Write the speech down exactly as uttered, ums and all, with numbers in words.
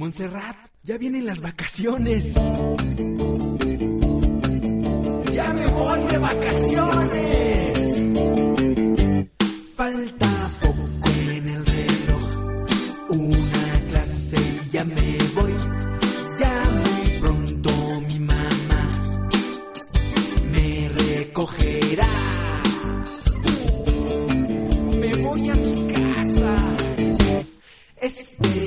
Montserrat, ya vienen las vacaciones. ¡Ya me voy de vacaciones! Falta poco en el reloj, una clase y ya me voy. Ya muy pronto mi mamá me recogerá. Me voy a mi casa. Este